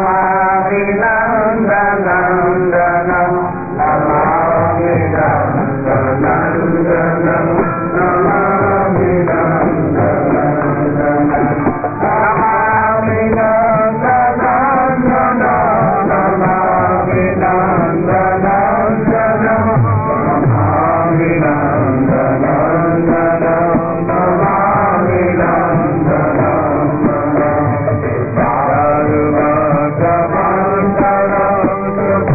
Namami नन्दनन्दनं Namami नन्दनन्दनं Namami नन्दनन्दनं Namami नन्दनन्दनं Namami नन्दनन्दनं Namami नन्दनन्दनं Namami नन्दनन्दनं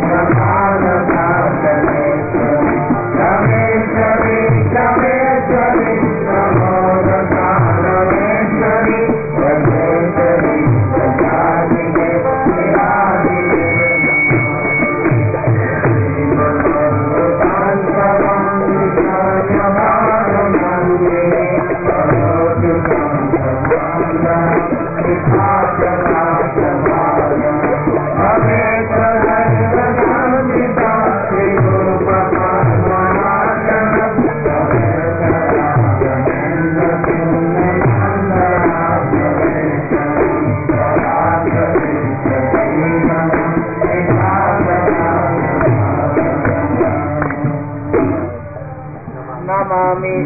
Namami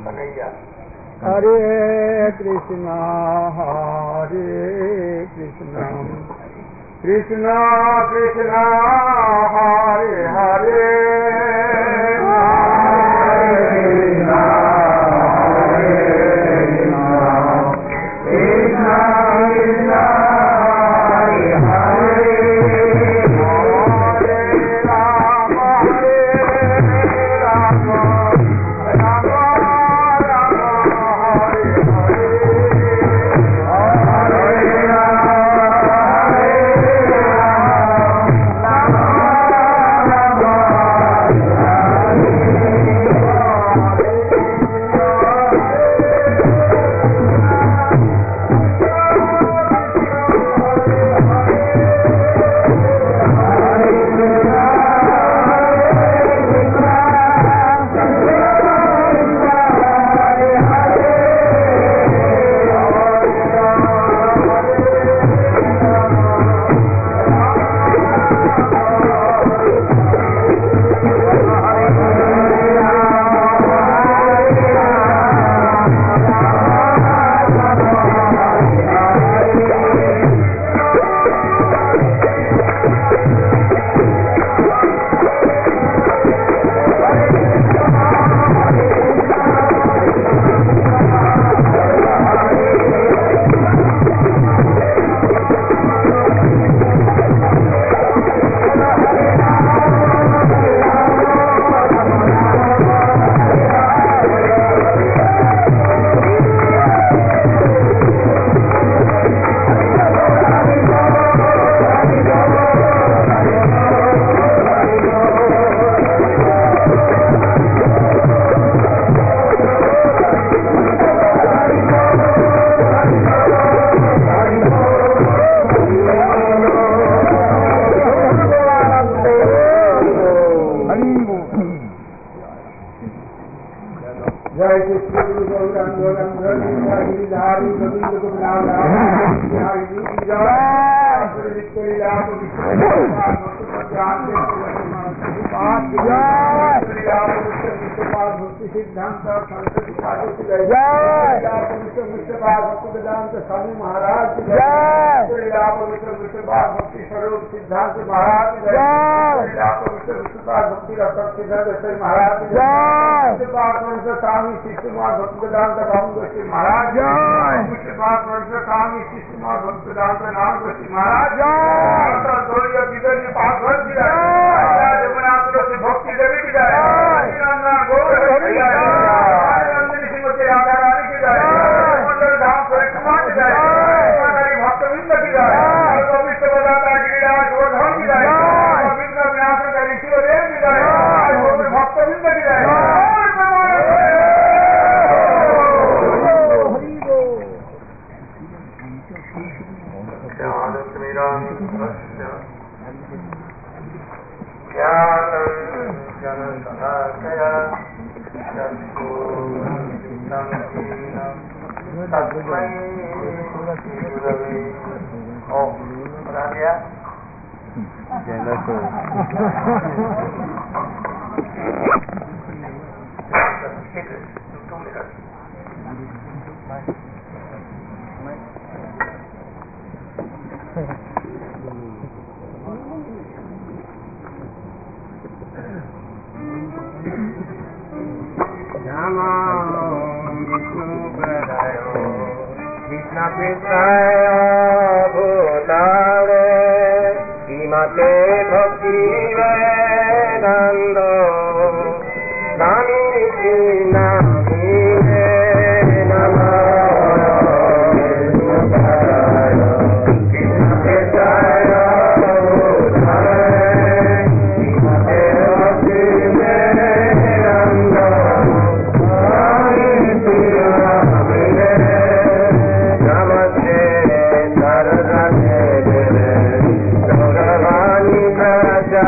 Hare Krishna, Krishna Krishna, Hare Hare,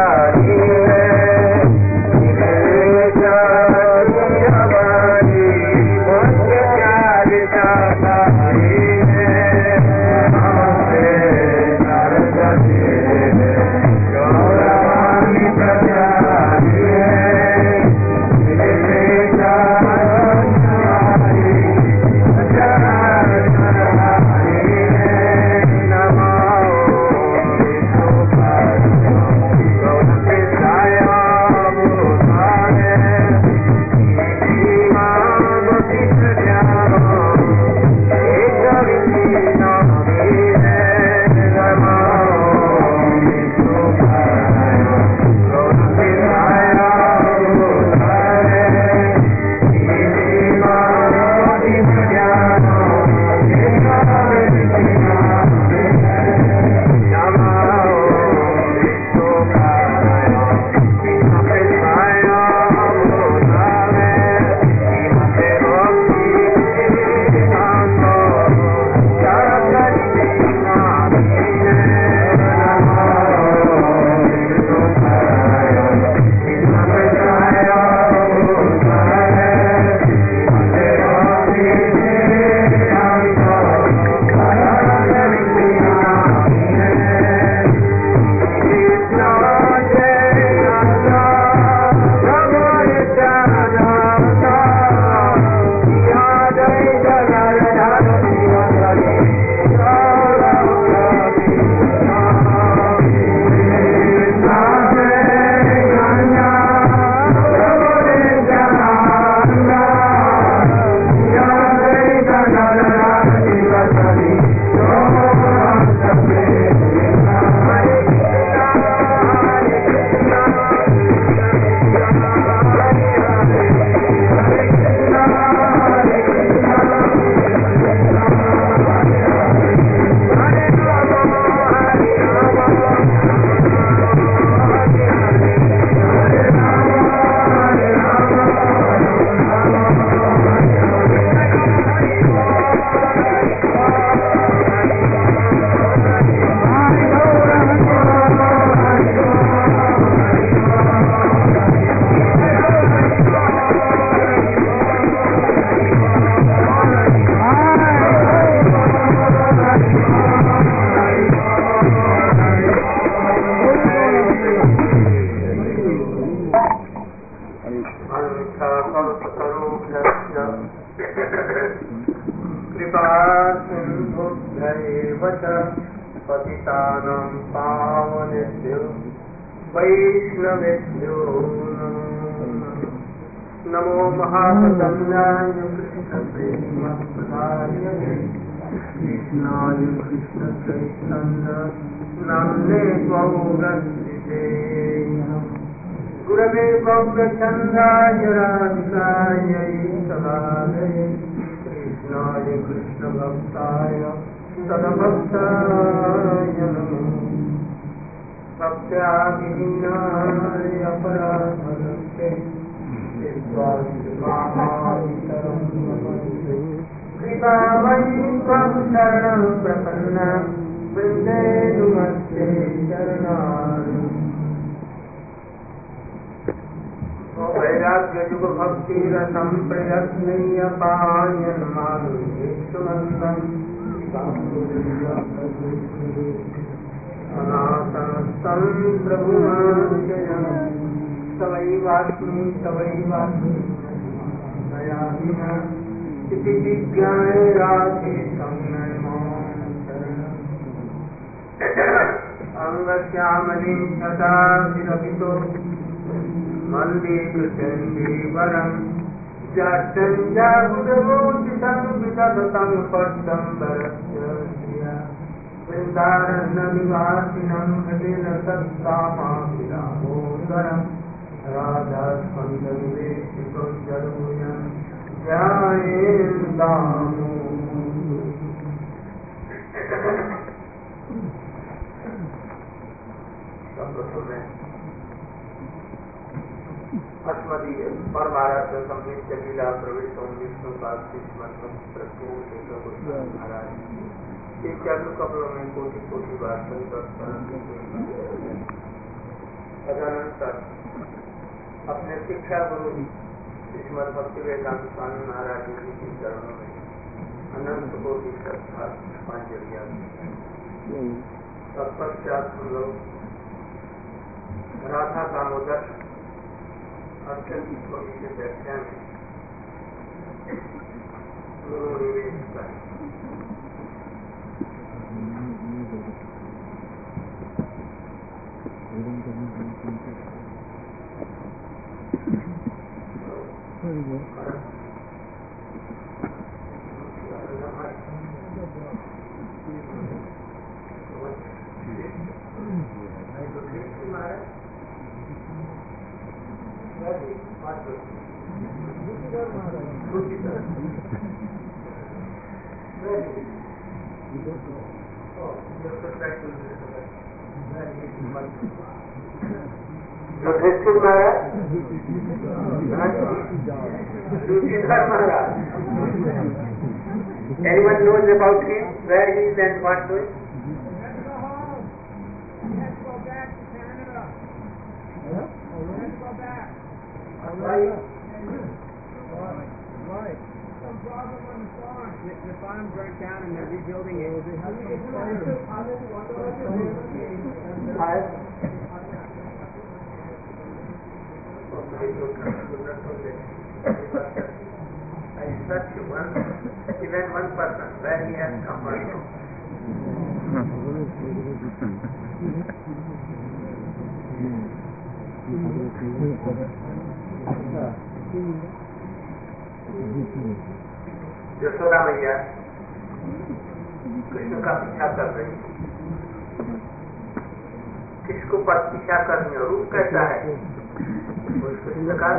Jai कृपा सिन्धुभ्यैव च पतितानां पावनेभ्यो वैष्णवेभ्यो नमो महाप्रसन्नाय कृष्णप्रेमप्रदायते कृष्णाय कृष्णचैतन्य नाम्ने गौरक्षिते गुरवे गौरचन्द्राय राधिकायै सदालये कृष्णाय कृष्णभक्ताय सदभक्ताय नमो भक्त्याभिहीनाय अपराधलक्ष्ये कृपामयि त्वं शरणं प्रपन्ना वृन्देन्दुमस्ते शरणानि वैराग्ययुग भक्तिरसं प्रयत्नय्य पायन्मानुषेक्षुमन्दम् अनासनस्थं प्रभुमाश्रयम् तवैवास्मि मया विना इति जिज्ञाय राधे संनयमां शरणम् अङ्गश्यामलिं सदा विरहितो वन्दे कृष्णेन्दीवरम् जाड्यञ्जागुडगोचितं विदधतं पट्टं वरस्य वृन्दारण्यनिवासिनं हृदिनसत्कामाभिरामोदरम् राधास्कन्दनिवेशितं जडभुजं ध्यायेन्दामो अस्मदीय परमाराध्य संगीत लीला प्रविष्टों विष्णु महाराज ये चालू कपड़ों में कोटि कोटि बार तदनंतर अपने शिक्षा गुरु श्रीमद् भक्ति वेदांत स्वामी महाराज जी के चरणों में अनंत कोटि श्रद्धा पांजलियां तत्पश्चात हम लोग राधा दामोदर अत्यंत छोटी से व्याख्या में गुरु निवेश करें। युधिष्ठिर महाराज anyone knows about him, where he is and what doing? Let's go back to Canada. Let's go back. Why? Some problem on the farm. The farm burnt down and they're rebuilding it. I search even one person where he has come from. Yashoda मैया कृष्ण का पीछा कर रही है। किसको पर पीछा करनी है? रूप कैसा है? कृष्ण का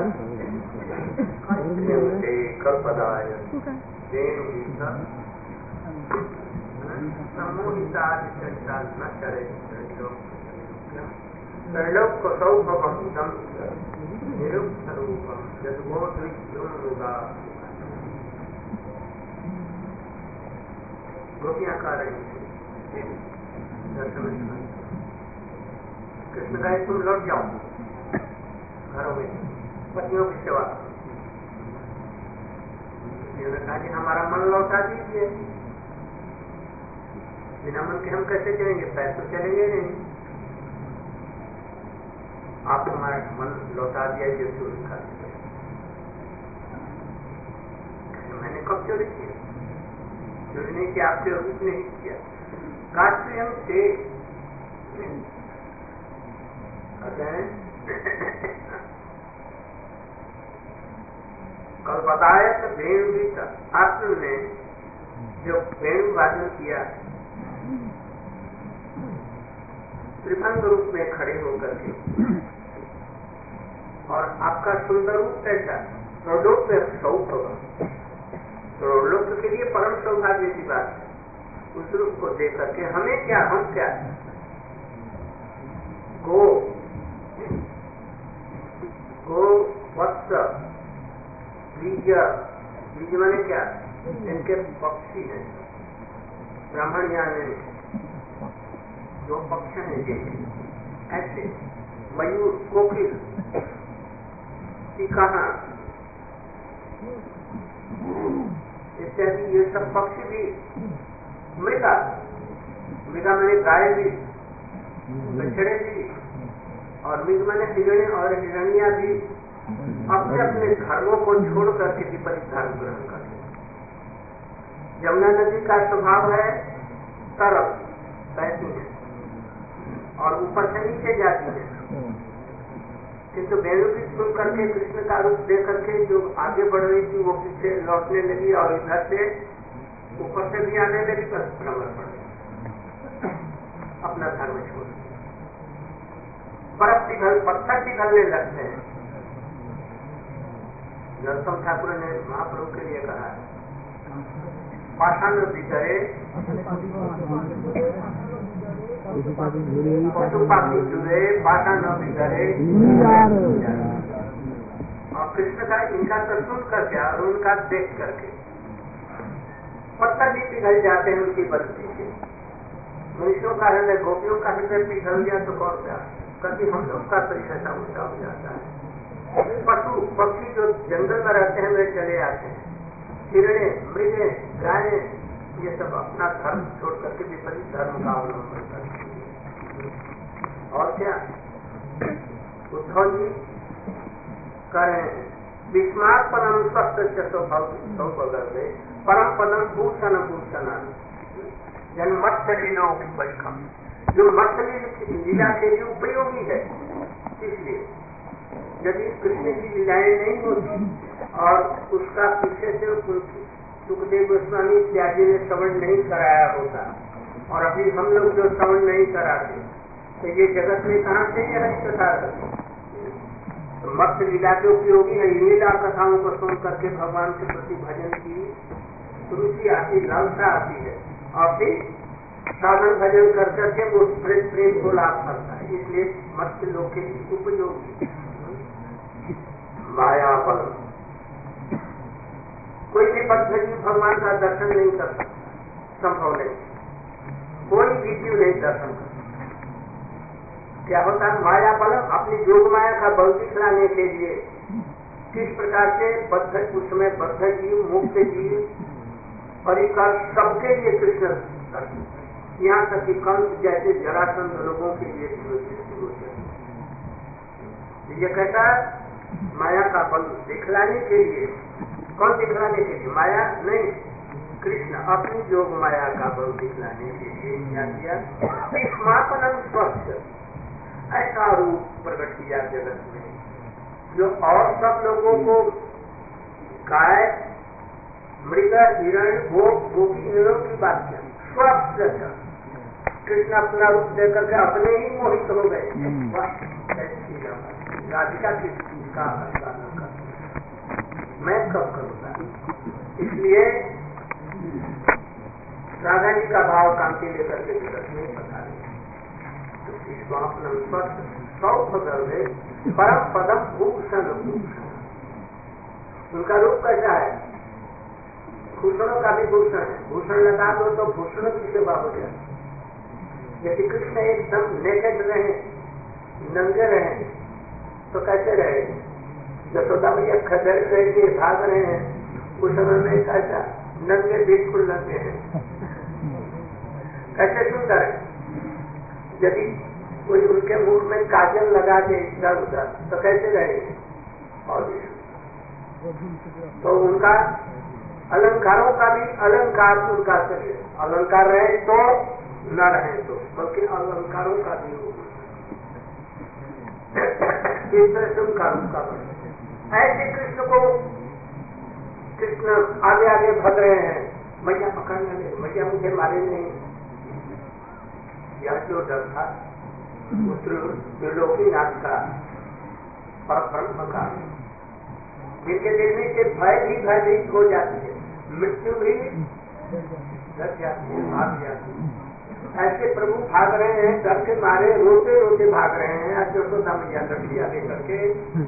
कल्पदाय सम्मोहिता न चरे त्रैलोक्य सौभवम निरुक्त रूपम यदुगा गोपियां कह रही थी कृष्ण कहे तुम लौट जाओ घरों में पत्नियों की सेवा। उन्होंने कहा कि हमारा मन लौटा दीजिए। बिना मन के हम कैसे चलेंगे? पैर तो चलेंगे नहीं। आप हमारा मन लौटा दिया ये शुरू कर। मैंने कब चोरी किया? चोरी नहीं किया, आपसे उचित नहीं किया, काश स्वयं थे। कहते हैं कल बताया तो वेणु भी अर्जुन ने जो वेणु वादन किया त्रिभंग रूप में खड़े होकर के, और आपका सुंदर रूप कैसा प्रलोक में सौख होगा, प्रलोक के लिए परम सौभाग्य की बात है। उस रूप को देख करके हमें क्या, हम क्या, गो वत्स बीज, बीज माने क्या, इनके पक्षी हैं ब्राह्मण यानी जो पक्ष हैं जिनके, ऐसे मयूर कोकिल कहा इत्यादि ये सब पक्षी भी, मृगा, मृगा मैंने गाय भी, बछड़े भी, और मृग मैंने हिरण्य और हिरण्या भी अपने अपने धर्मों को छोड़ करके विपरीत धर्म ग्रहण करते। यमुना नदी का स्वभाव है तरल, बहती है और ऊपर से नीचे जाती है, किंतु वेणु की सुन करके कृष्ण का रूप देख करके जो आगे बढ़ रही थी वो पीछे लौटने लगी और इधर से ऊपर से भी आने लगी, बस भ्रमण पड़ गई, अपना धर्म छोड़। बर्फ पिघल, पत्थर पिघलने लगते हैं। नरोत्तम ठाकुर ने महाप्रभु के लिए कहा पाषाण बिगड़े पशु पाखी जुड़े, पाषाण बिगड़े। और कृष्ण का इनका तो सुन करके और उनका देख करके पत्थर भी पिघल जाते हैं उनकी बस्ती से। मनुष्यों का हृदय, गोपियों का हृदय पिघल गया तो कौन सा, कभी हम लोग का तो ऐसा उल्टा हो जाता है। पशु पक्षी जो जंगल में रहते हैं वे चले आते हैं, हिरणे, मृगे, गायें, ये सब अपना धर्म छोड़ करके विपरीत धर्म का अवलंबन करते हैं। और क्या उद्धव जी करें, विस्मार परम स्वस्थ सौभगर्भे परम पदम भूषण भूषण जन मत्स्य लीला उपरिकम, जो मत्स्य लीला के लिए उपयोगी है। इसलिए यदि कृष्ण की लीलाएं नहीं होती और उसका पीछे से सुखदेव गोस्वामी इत्यादि ने श्रवण नहीं कराया होता, और अभी हम लोग जो श्रवण नहीं कराते तो ये जगत में कहाँ से ये कथा करते। तो मत्स्य लीला के उपयोगी है। लीला कथाओं को सुन करके भगवान के प्रति भजन की रुचि आती, लालसा आती है, और फिर साधन भजन कर करके वो प्रेम को लाभ करता है। इसलिए मत्स्य लोग के लिए उपयोगी। माया बल, कोई भी पद्धति भगवान का दर्शन नहीं कर सकता, संभव नहीं, कोई भी जीव नहीं दर्शन कर सकता। क्या होता है माया बल, अपनी योग माया का बल दिखलाने के लिए किस प्रकार से बद्ध, उस समय बद्ध जीव, मुक्त जीव, परिकर सबके लिए कृष्ण करते, यहाँ तक कि कंस जैसे जरासंध लोगों के लिए शुरू होते। ये कहता माया का बल दिखलाने के लिए, कौन दिखलाने के लिए, माया नहीं, कृष्ण अपनी योग माया का बल दिखलाने के लिए क्या किया, समापन स्वस्थ ऐसा रूप प्रकट किया जगत में, जो और सब लोगों को गाय, मृग, हिरण, गोपी हिरणों की बात किया, स्वस्थ कृष्ण अपना रूप देकर के अपने ही मोहित हो गए। राधिका का मैं कब करूँगा, इसलिए राधा जी का भाव कांति लेकर के जगत में पता नहीं। स्वापन स्वस्थ सौभगर्भे परम पदम भूषण भूषण, उनका रूप कैसा है, भूषणों का भी भूषण है। भूषण लगा दो तो भूषण की सेवा हो जाए। यदि कृष्ण एकदम नेकेड रहे, नंगे रहे तो कैसे रहे, यशोदा भैया खदर करके भाग रहे हैं, उस समय में कैसा नंगे, बिल्कुल नंगे हैं, कैसे सुंदर है। यदि कोई उनके मुख में काजल लगा दे इधर उधर तो कैसे रहेंगे। और तो उनका अलंकारों का भी अलंकार उनका शरीर, अलंकार रहे तो न रहे तो, बल्कि अलंकारों का भी रूप इस तरह से उनका रूप का बने। ऐसे कृष्ण को कृष्ण आगे आगे भग रहे हैं, मैया पकड़ने ले, मैया मुझे मारे नहीं। यह जो डर था त्रिलोकीनाथ का, परब्रह्म का, जिनके देखने से भय भी भयभीत हो जाती है, मृत्यु भी डर जाती है, भाग जाती है। ऐसे प्रभु भाग रहे हैं, डर के मारे रोते रोते भाग रहे हैं। यशोदा मैया लड़कियां लेकर के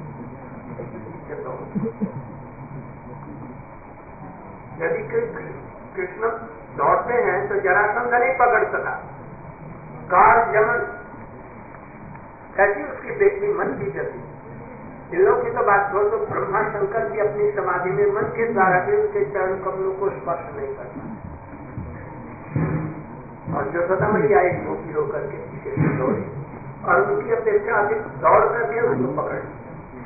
यदि कृष्ण दौड़ते हैं तो जरासंध नहीं पकड़ सका। काल जमन कैसी उसकी बेटी मन की गति। इन लोगों की तो बात हो तो ब्रह्मा शंकर भी अपनी समाधि में मन के द्वारा भी उसके चरण कमलों को स्पर्श नहीं करता। और यशोदा मैया एक मोटी होकर के पीछे से दौड़ी और उनकी अपेक्षा अधिक दौड़ करके उसको पकड़ ली।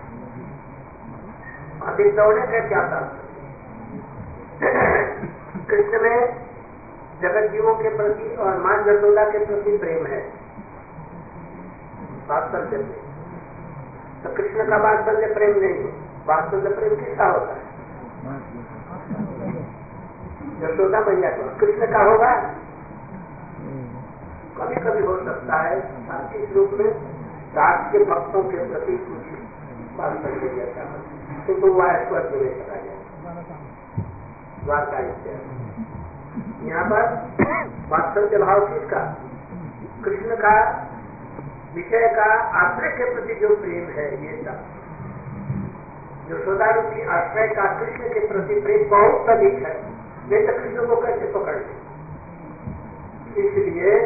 अधिक दौड़ने का क्या था? कृष्ण में जगत जीवों के प्रति और मां यशोदा के प्रति प्रेम है, वात्सल्य प्रेम। तो कृष्ण का वात्सल्य प्रेम नहीं है। वात्सल्य प्रेम किसका होता है? यशोदा मैया का। कृष्ण का होगा? कभी कभी हो सकता है शांति रूप में दास के भक्तों के प्रति कुछ वात्सल्य जैसा, किंतु वह स्वर्ग में चला जाए, द्वारका इत्यादि। यहाँ पर वात्सल्य भाव किसका? कृष्ण का, विषय का, आश्रय के प्रति जो प्रेम है, ये सब यशोदा रूपी आश्रय का कृष्ण के प्रति प्रेम बहुत अधिक है। वे तो कृष्ण को कैसे पकड़ ले? इसलिए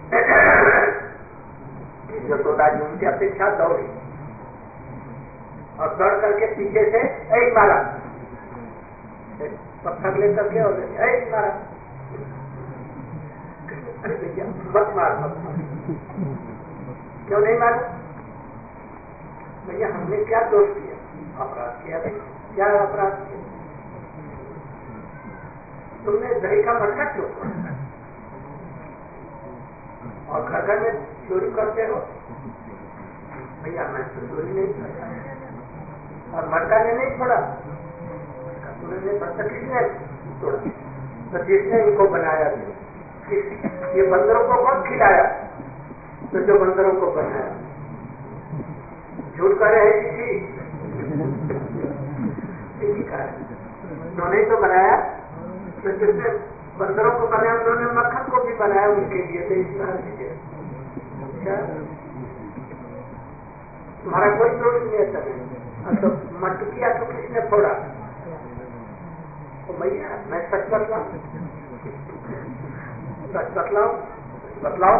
यशोदा जी उनकी अपेक्षा दौड़ी और दौड़ करके पीछे से ऐ मारा, पत्थर लेकर के और ऐ मारा। अरे भैया मत मार, मत मार। क्यों नहीं मारा? भैया हमने क्या दोष किया? अपराध किया भाई, क्या अपराध किया? तुमने दही का मटका क्यों छोड़ा और घर घर में चोरी करते हो? भैया मैं तो चोरी नहीं करता और मटका ने नहीं छोड़ा। तुमने मटका किसने छोड़ा? तो जिसने इनको बनाया था, ये बंदरों को कौन खिलाया? तो जो बंदरों को बनाया। झूठ कर रहे किसी उन्होंने तो बनाया। तो जिसने बंदरों को बनाया उन्होंने मक्खन को भी बनाया उनके लिए। तो इस तरह से तुम्हारा कोई दोष नहीं है सर। तो मटकिया तो किसने फोड़ा? तो भैया मैं सच बतलाऊं, सच बतलाओ।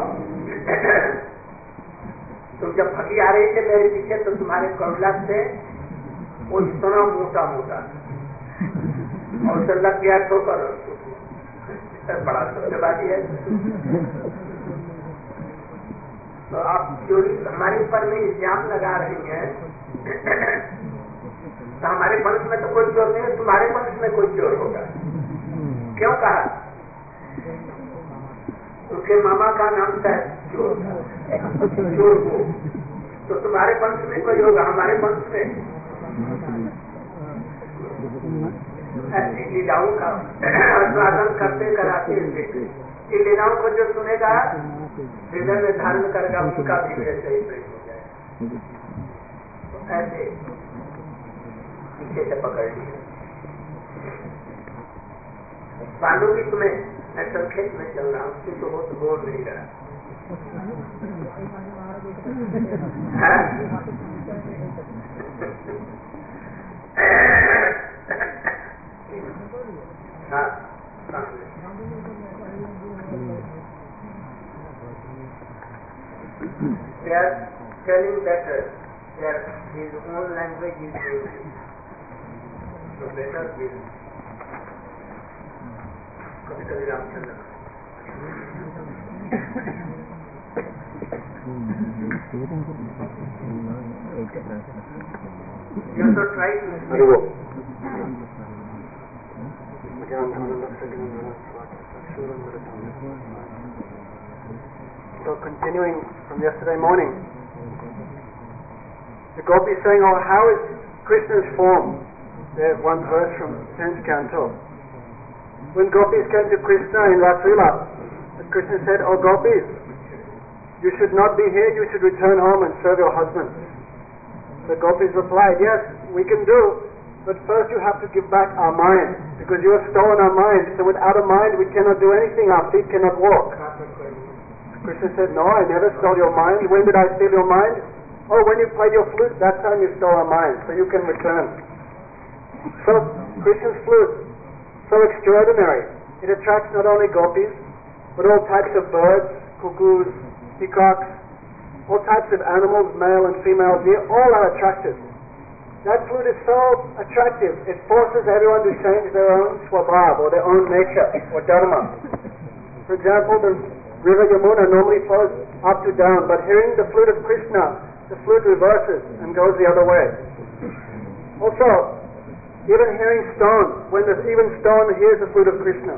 तुम जब भगी आ रही थे मेरे पीछे तो तुम्हारे कौला से वो इतना मोटा मोटा और उसे लग गया ठोकर। बड़ा सत्यवादी है। तो आप चोरी हमारे ऊपर में इल्जाम लगा रही हैं। तो हमारे वंश में तो कोई चोर नहीं है, तुम्हारे वंश में कोई चोर होगा। क्यों कहा? उनके मामा का नाम था चोर को। तो तुम्हारे वंश में कोई होगा, हमारे वंश में ऐसी लीलाओं का आस्वादन करते कराते इन लीलाओं को जो सुनेगा हृदय में धारण करेगा, उनका भी वैसे ही प्रेम हो जाएगा। तो ऐसे पीछे से पकड़ लिया। पांडु भी तुम्हें मैं संक्षेप में चल रहा हूँ, किसी हो तो बोल नहीं रहा। They are telling that his own language is English, so better will कभी Ramchandra. You also try to So continuing from yesterday morning, the Gopi is saying, oh, how is Krishna's form? There's one verse from 10th canto. When Gopis came to Krishna in Raslila, Krishna said, oh Gopis, you should not be here, you should return home and serve your husbands. The Gopis replied, yes, we can do, but first you have to give back our mind, because you have stolen our mind, so without a mind we cannot do anything, our feet cannot walk. Krishna said, no, I never stole your mind. When did I steal your mind? Oh, when you played your flute, that time you stole our mind, so you can return. So, Krishna's flute, so extraordinary. It attracts not only Gopis, but all types of birds, cuckoos, peacocks, all types of animals, male and female deer, all are attracted. That flute is so attractive, it forces everyone to change their own swabhav, or their own nature, or dharma. For example, the river Yamuna normally flows up to down, but hearing the flute of Krishna, the flute reverses and goes the other way. Also, even hearing stone, when even stone hears the flute of Krishna,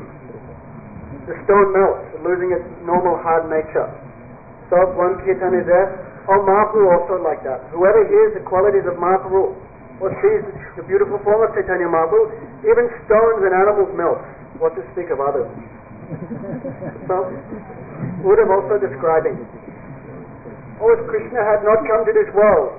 the stone melts, losing its normal hard nature. So one kirtan is there. Oh, Mahaprabhu also like that. Whoever hears the qualities of Mahaprabhu or sees the beautiful form of Chaitanya Mahaprabhu, even stones and animals melt. What to speak of others? So, Uddhav also describing, oh, if Krishna had not come to this world,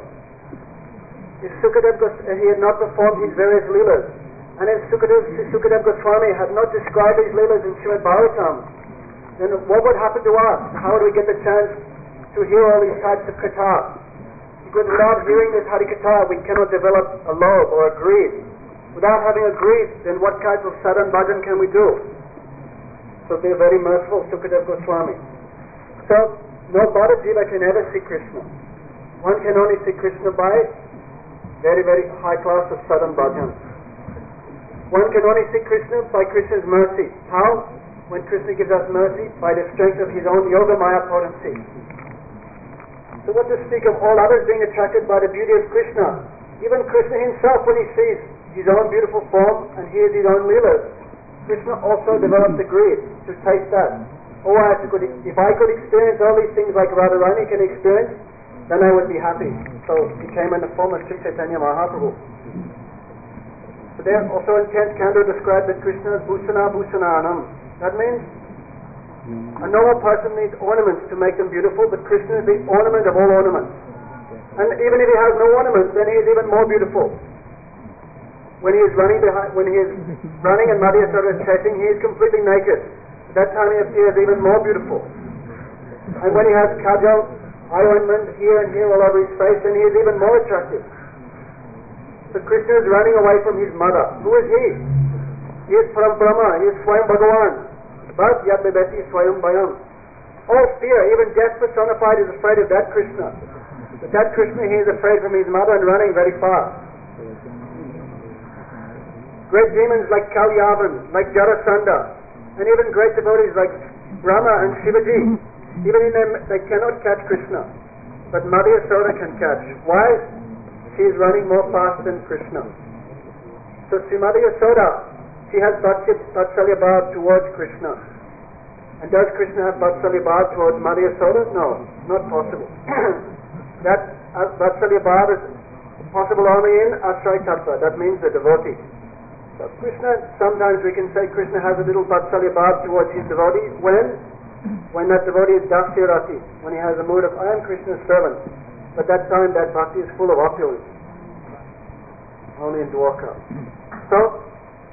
if he had not performed his various leelas, and if Sukadev Goswami had not described his leelas in Srimad Bhagavatam, then what would happen to us? How would we get the chance to hear all these types of katha? Because without hearing this Hari Katha, we cannot develop a love or a greed. Without having a greed, then what type of sadhan bhajan can we do? So they are very merciful, Sukadev Goswami. So, no Bhada Jiva can ever see Krishna. One can only see Krishna by very, very high class of sadhan bhajan. One can only see Krishna by Krishna's mercy. How? When Krishna gives us mercy, by the strength of his own Yoga Maya potency. So what to speak of all others being attracted by the beauty of Krishna? Even Krishna himself, when he sees his own beautiful form and hears his own leelas, Krishna also developed the greed to taste that. Oh, if I could experience all these things like Radharani can experience, then I would be happy. So he came in the form of Sri Chaitanya Mahaprabhu. So there also in 10th canto described that Krishna is Bhusana Bhusananam. That means a normal person needs ornaments to make them beautiful, but Krishna is the ornament of all ornaments. And even if he has no ornaments, then he is even more beautiful. When he is running and Madhya Yashoda is chasing, he is completely naked. At that time he appears even more beautiful. And when he has kajal, eye ointment here and here all over his face, then he is even more attractive. So Krishna is running away from his mother. Who is he? He is Param Brahma, he is Swayam Bhagavan. But Yad Bebeti Swayam Bhayam. All fear, even death personified, is afraid of that Krishna. But that Krishna, he is afraid from his mother and running very fast. Great demons like Kalyavan, like Jarasandha, and even great devotees like Brahma and Shivaji, even in them they cannot catch Krishna. But Madhya Yashoda can catch. Why? She is running more fast than Krishna. So Srimati Yashoda, she has Vatsalya Bhav towards Krishna. And does Krishna have Vatsalya Bhav towards Madhya Yashoda? No, not possible. That Vatsalya Bhav is possible only in Ashray Tattva, that means the devotee. So Krishna, sometimes we can say Krishna has a little Vatsalya Bhav towards his devotee. When that devotee is Dasya Rati, when he has a mood of, I am Krishna's servant. But that time that bhakti is full of opulence. Only in Dwarka. So,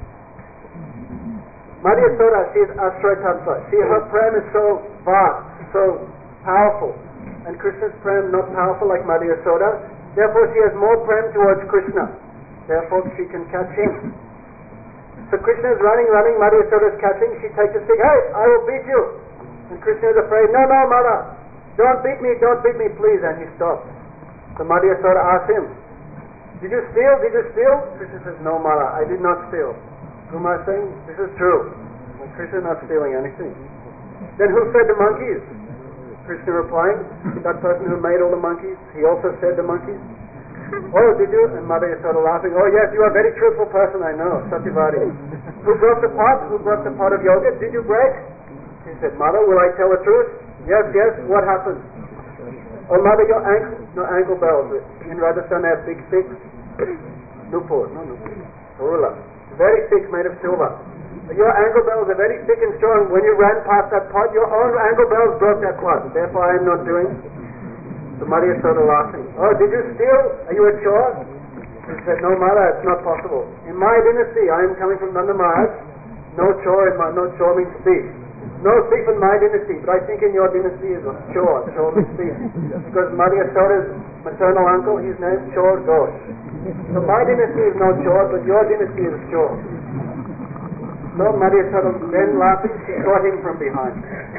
Madhya Yashoda, she is Ashray Tattva. Her prem is so vast, so powerful. And Krishna's prem not powerful like Madhya Yashoda. Therefore she has more prem towards Krishna. Therefore she can catch him. So Krishna is running, Madhya Yashoda is catching. She takes a stick, hey, I will beat you. And Krishna is afraid, no, mother. Don't beat me, please. And he stops. So Madhya Yashoda asks him, Did you steal? Krishna says, no, Mala, I did not steal. Kumar is saying, this is true. Well, Krishna is not stealing anything. Then who fed the monkeys? Krishna replying, that person who made all the monkeys, he also fed the monkeys. Oh, did you? And Mother Yasoda laughing. Oh, yes, you are a very truthful person, I know, Satyavati. Who broke the pot? Who broke the pot of yoga? Did you break? He said, Mother, will I tell the truth? Yes, yes, what happened? Oh, Mother, your ankle bells. In Rajasthan, they have big sticks. Nupur, no Nupur. Rula. Very thick, made of silver. Your ankle bells are very thick and strong. When you ran past that pot, your own ankle bells broke that pot. Therefore, I am not doing. The Mother Yasoda laughing. Oh, did you steal? Are you a chore? He said, no, Mother, it's not possible. In my dynasty, I am coming from Nanda Maharaj. No chore means thief. No thief in my dynasty, but I think in your dynasty is a chore. Chore means thief. Because Mother Yasoda's maternal uncle, his name is Chor Ghosh. So my dynasty is no chore, but your dynasty is chore. So Mother Yasoda then laughing, she caught him from behind.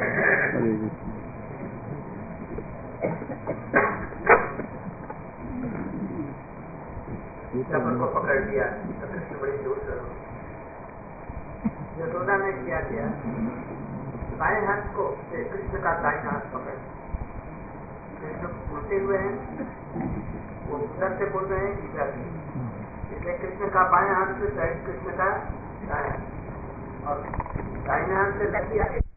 Krishna को पकड़ लिया तो कृष्ण बड़ी दूर से यशोदा ने क्या किया, दाएं हाथ को कृष्ण का दाएं हाथ पकड़, कृष्ण उल्टे हुए हैं, वो उधर से बोल रहे हैं इधर, इसलिए कृष्ण का बाएं हाथ से कृष्ण का दाएं हाथ और दाएं हाथ से